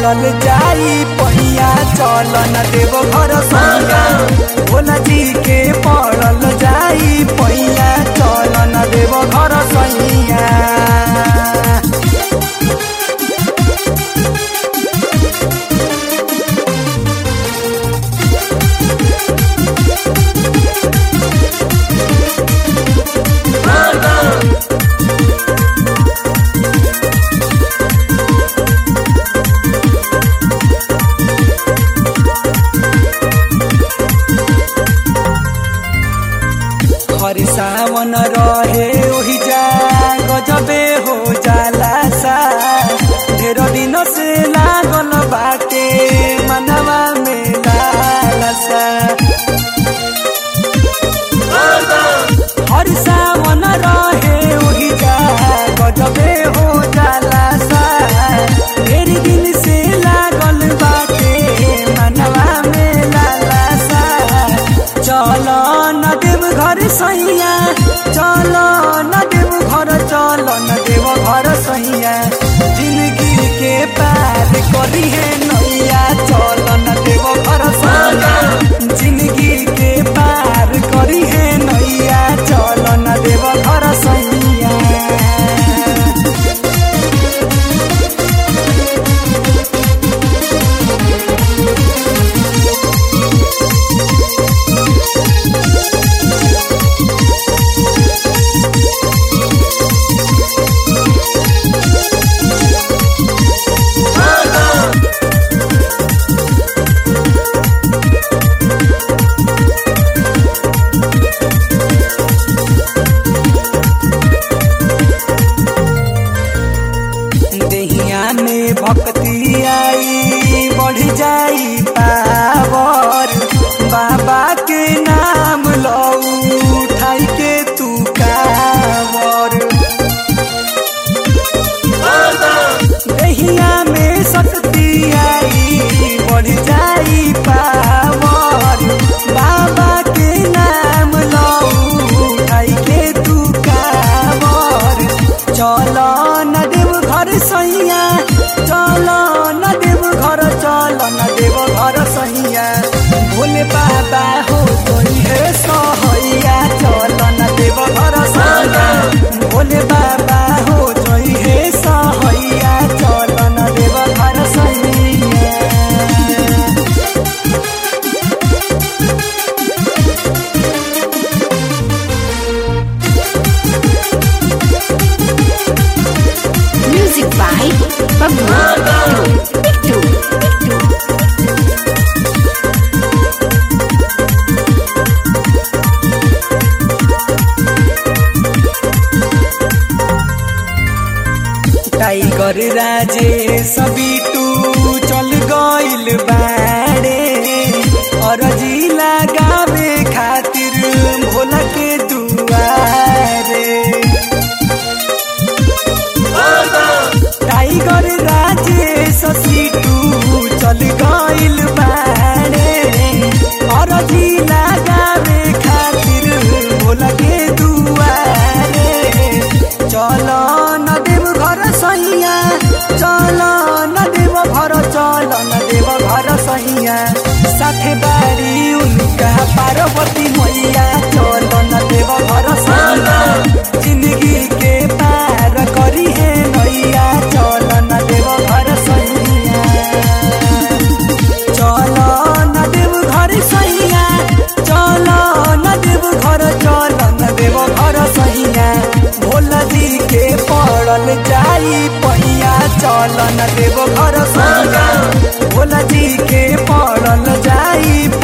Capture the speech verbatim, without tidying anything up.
पड़ल जाई पैया चल न देव घर सैया भोला जी के पड़ल जाई पैया चल न देव घर सैया। हर सावन रहे ओहि जा गजबे हो जाला सा ढेर दिन से लागल बाटे मनवा में लालसा। हर सावन रहे ओहि जा गजबे हो जाला सा ढेर दिन से लागल बाटे मनवा में लालसा। चल न देव घर सैया चल न देव घर चल न देव घर सैया जिंदगी के पार करी है नैया चल न देव घर सैया जिंदगी के पार करी है नैया चल न देव घर सैया। में भक्ति आई बढ़ जाई पावर बाबा के नाम लो उठाई के तू कावर। दहिया में शक्ति आई बढ़ जाई पावर बाबा के नाम लो उठाई के तू कावर। चल न देव घर सैया चल न देव घर चल न देव घर सैया भोले बाबा हो गई है सहैया चल न देव घर सैया भोले बाबा हो गई है सहैया चल न देव घर सैया। Music by Babu Pictu tiger Raje सभी टू चल गइल बाड़े और जी लगावे खातिर भोला के दुआरे। टाइगर राजे सभी टू चल गइल बाड़े और जी लगावे खातिर भोला के दुआरे। चल न देव घर सैया चल न देव घर चल न देव घर सैया साथे बारी उनका पार्वती मैया चल न देव घर सैया जिंदगी के पार करी है नैया चल न देव घर सैया। चल न देव घर सैया चल न देव घर चल न देव घर सैया भोला जी के पड़ल जाई पैया चल न देव घर सैया भोला जी के पड़ल जाई